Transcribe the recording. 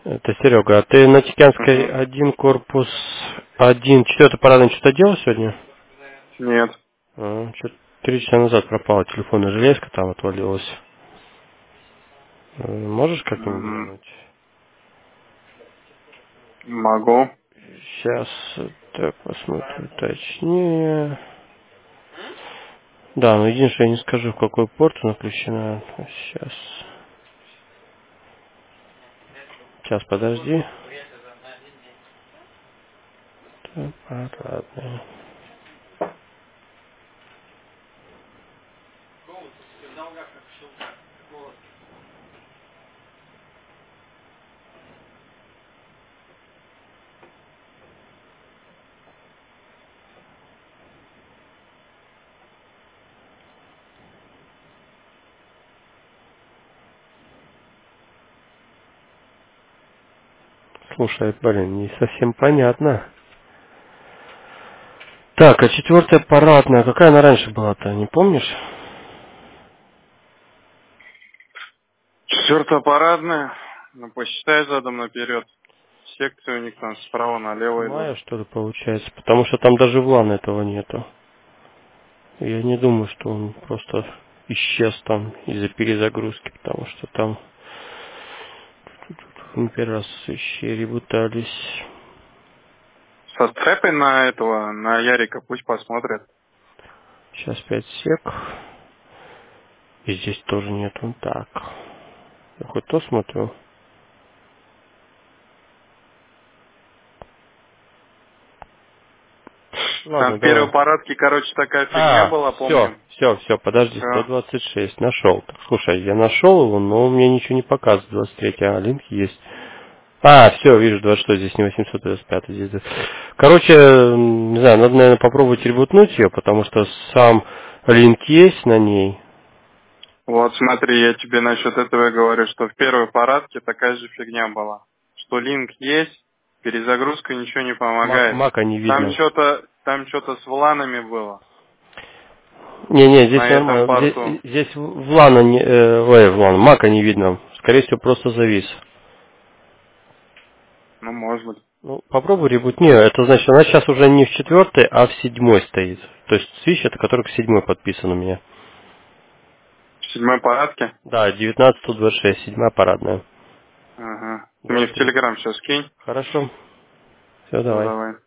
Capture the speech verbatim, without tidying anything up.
Это Серега. А ты на Тикянской Угу. один корпус один, четвертый парадный что-то делал сегодня? Нет. А, что-то три часа назад пропала телефонная железка, там отвалилась. Э, Можешь как-нибудь М, глянуть? Могу. Сейчас, так, посмотрю точнее. Да, но единственное, я не скажу, в какой порт она включена. Сейчас. Сейчас, подожди. Так, парадная. Слушай, блин, не совсем понятно. Так, а четвертая парадная, какая она раньше была-то, не помнишь? Четвертая парадная. Ну, посчитай задом наперед. Секции у них там справа налево идут. Мая, что ли, получается? Потому что там даже влана этого нету. Я не думаю, что он просто исчез там из-за перезагрузки, потому что там мы первый раз еще ребутались. Со сцепой на этого, на Ярика пусть посмотрят. Сейчас пять сек. И здесь тоже нет. Он так. Я хоть то смотрю. Там Ладно, в первой давай. парадке, короче, такая фигня А, была, все, помним. все, все, подожди, сто Все. двадцать шесть, нашел. Так, слушай, я нашел его, но у меня ничего не показывает, двадцать три, а линк есть. А, все, вижу, двадцать что, здесь не восемьсот двадцать пять, здесь. да. Короче, м, не знаю, надо, наверное, попробовать ребутнуть ее, потому что сам линк есть на ней. Вот смотри, я тебе насчет этого и говорю, что в первой парадке такая же фигня была. Что линк есть, перезагрузка ничего не Мак- помогает. Мака не Там видно. что-то, там что-то с вланами было Не-не, здесь на этом нормально. порту. Здесь, здесь Влана, не, э, ой, Влана, Мака не видно. Скорее всего, просто завис. Ну, может быть. Ну, попробуй ребутни. Это значит, она сейчас уже не в четвертой, а в седьмой стоит. То есть свич это который к седьмой подписан у меня. В седьмой парадке? Да, девятнадцать двадцать шесть, седьмая парадная. Ага. Ты мне Давай в пере... Телеграм сейчас кинь. Хорошо. Все, Все, давай. давай.